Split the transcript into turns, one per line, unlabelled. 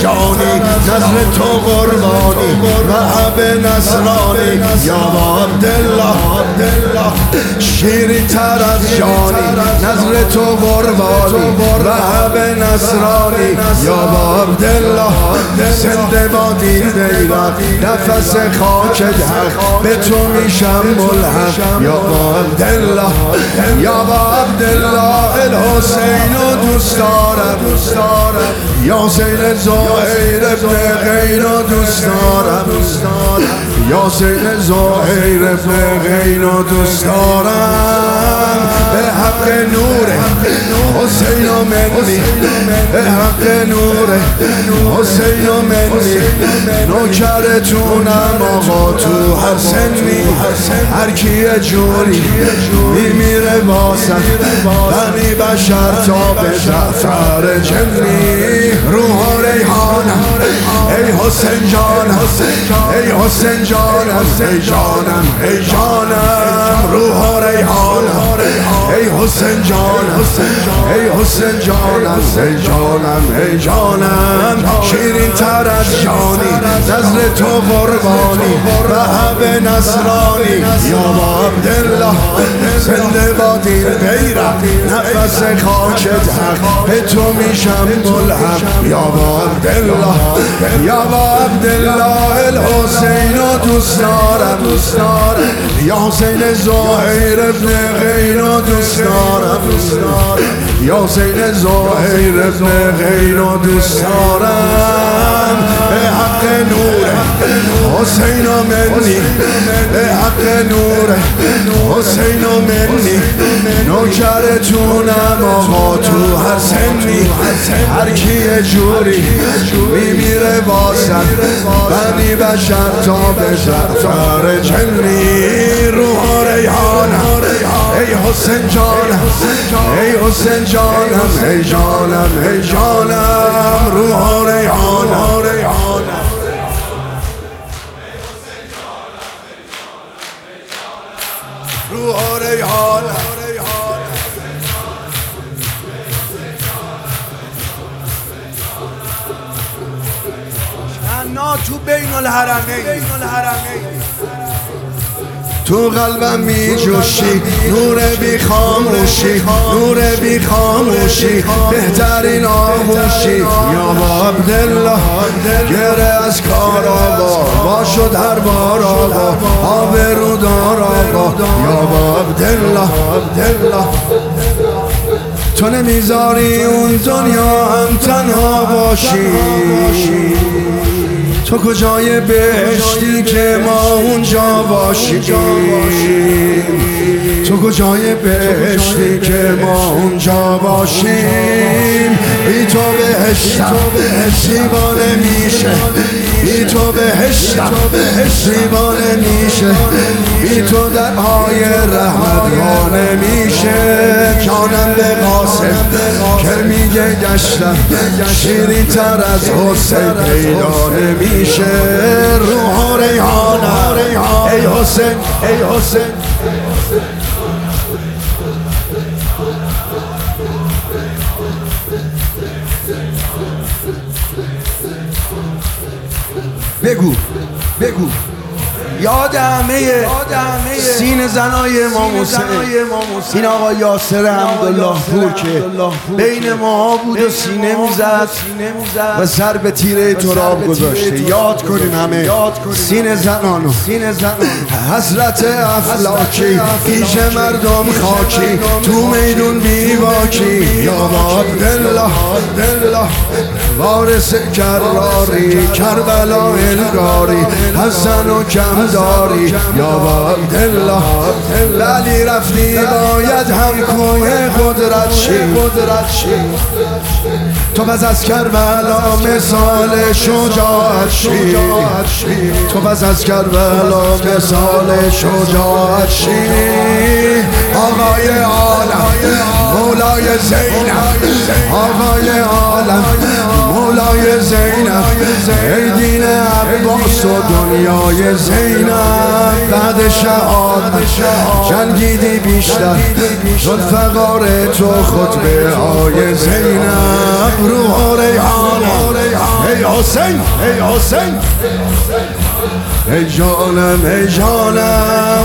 جانی، نظر تو قربانی وهب نصرانی یا عبدالله، شیرین تر از جانی، نظر تو قربانی وهب نصرانی یا عبدالله، زنده بادی بیرق نفس خاک حق، به تو میشم ملحق یا عبدالله، یا عبدالله، الحسین و دوست دارم، یا زین زهیر ابن غین و دوست دارم، یا زین زهیر ابن غین و دوست دارم، به حق نور حسین و منی، به حق نور حسین و منی، نوکرتونم آقا تو هر سنی، هر کیه جوری میمیره واسه بنی بشر تا به زعفر جنی، روح و ریحانم ای حسین جانم، ای حسین جانم، ای جانم، ای جانم، روح و ریحانم ای حسین جانم، ای حسین جانم، ای جانم، ای جانم، شیرین تر از جانی، نظر تو قربانی وهب نصرانی یا عبدالله، زنده بادی بیرق نفس خاک حق، به تو میشم ملحق یا عبدالله، یا عبدالله، الحسین و دوست دارم، یا حسین زهیر ابن غین و دوست دارم، یا حسین زهیر ابن غین و دوست دارم، به حق نور حسین و منی، به حق نور حسین و منی، نوکرتونم آقا تو هر سنی، هر کیه جوری میمیره واسم بنی بشر تا به زعفر جنی، روح و ریحانم ای حسین جانم، ای حسین جانم، ای جانم، ای جانم، روح و ریحانم، روح و ریحانم،
انا تو بین الحرمین،
تو قلبم می جوشی، نور بی خاموشی، نور بی خاموشی، بهترین آغوشی یا عبدالله، گره از کار آقا وا شد هر بار آقا، آبرودار آقا یا عبدالله، تو نمیذاری اون دنیا هم تنها باشی، تو کجای بهشتی که ما اونجا باشیم، تو کجای بهشتی که ما اونجا باشیم، بی تو بهشتم زیبا نمیشه، بی تو بهشتم زیبا نمیشه، بی تو درهای رحمت ها نمیشه، جانم به قاسم که میگه گشتم شیرین تر از حسین پیدا نمیشه، روح و ریحانم ای حسین، ای حسین،
بگو یاد همه سین زنای امام حسین، این آقا یاسر حمدالله پور که بین ما بود و سینه میزد و سر به تیره تراب گذاشته، یاد کنیم همه سین زنانو، حضرت افلاکی، پیش مردم خاکی، تو میدون بیواکی یا عبدالله، وارث کراری، کربلا انگاری، حسن و کمداری یا عبدالله، ولی رفتی باید هم کوه قدرت شی، تو پس از کربلا مثال شجاعت شی، تو پس از کربلا مثال شجاعت شی، آقای عالم مولای زینب، آقای عالم مولای زینب، ای دین عباس و دنیای زینب، بعد شهادت جنگیدی بیشتر، ذوالفقار تو خطبه های زینب، روح و ریحانم ای
حسین ای حسین ای جانم ای جانم